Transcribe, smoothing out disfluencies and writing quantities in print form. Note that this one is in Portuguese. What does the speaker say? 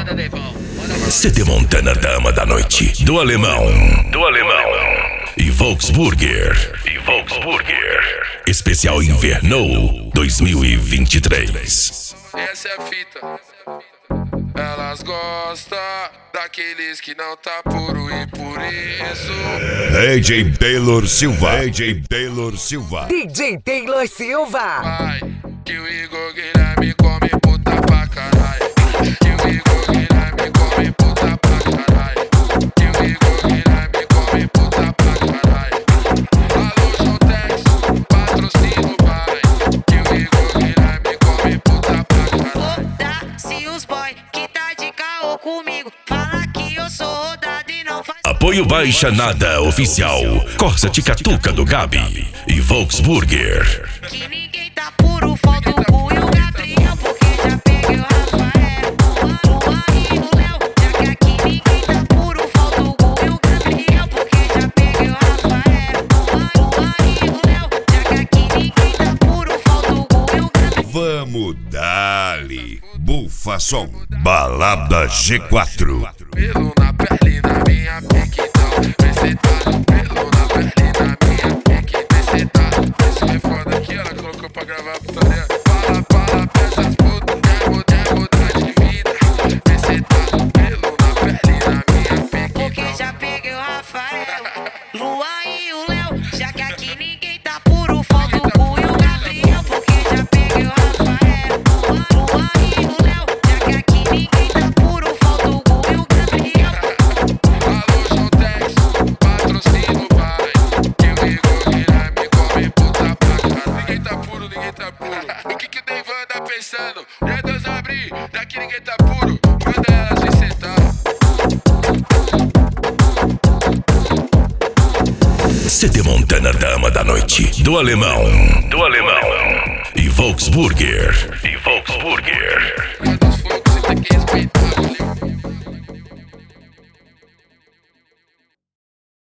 CD Montana, dama da noite. Do alemão. E Volksburger. Especial Inverno 2023. Essa é a fita. Elas gostam daqueles que não tá puro e por isso. DJ Taylor Silva. DJ Taylor Silva. Vai, que o Igor Guilherme come puta pra caralho. Que o Igor Guilherme come puta pra caralho. Que o Igor Guilherme come puta pra caralho. Alô, Jontex, patrocínio vai. Que o Igor Guilherme come puta pra caralho. Foda-se os boy que tá de caô comigo. Fala que eu sou rodado e não faz. Apoio Baixa Nada Oficial. Corsa Ticatuca do Gabi. E Volksburger. Que ninguém tá puro, falta o Gu e o Gabriel. Porque já peguei o Rafael, o Luan e o Léo. Já que aqui ninguém tá puro, falta o Gu e o Gabriel. Porque já peguei o Rafael, o Luan e o Léo. Já que aqui ninguém tá puro, falta o Gu e o Gabriel. Vamos dali. Bufa som. Balada G4. Pelo na pele da minha pique, então vê cê tá no pelo na pele da minha pique, vê cê tá. Isso é foda que ela colocou pra gravar a putaria. Fala pra essas putas, quer mudar de vida. Vê cê tá no pelo na pele da minha pique, Porque então. já peguei o Rafael, Luan e o Léo. Já que aqui ninguém tá puro, falta o Gu e o Gabriel. Porque já peguei o Rafael, Luan e o Léo. Já que aqui ninguém tá puro, falta o Gu e o Gabriel. Alô, Jontex, patrocínio vai. Que o Igor Guilherme come puta pra caralho. Ninguém tá puro. O que o Deivan anda pensando? É Deus abrir, daqui ninguém tá puro. Manda elas se sentar. CD Montana, dama da noite. Do alemão. E Volksburger. Cadê